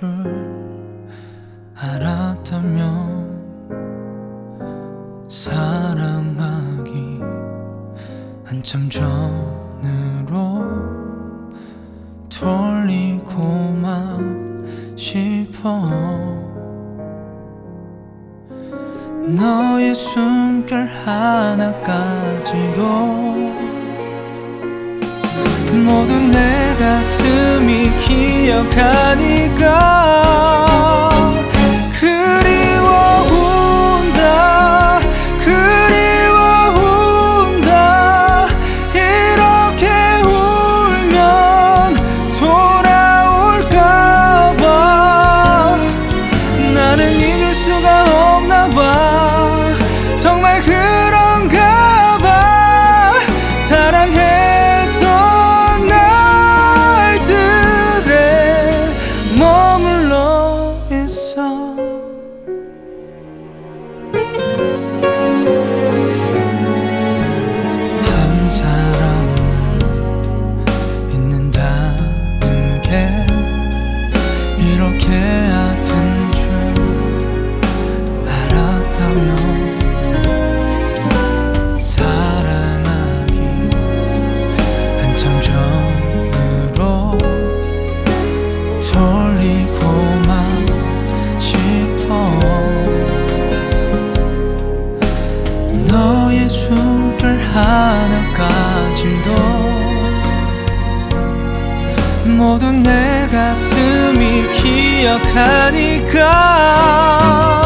줄 알았다면 사랑하기 한참 전으로 돌리고만 싶어. 너의 숨결 하나까지도 모두 내 가슴이 기억하니까 그리워운다 그리워운다. 이렇게 울면 돌아올까봐 나는 잊을 수가 없나봐. 정말 그런가봐. 사랑했던 날들에 머물러 있어. 한 사람을 잊는다는 게 이렇게 아픈 줄 알았다면 돌리고만 싶어. 너의 숨결 하나까지도 모두 내 가슴이 기억하니까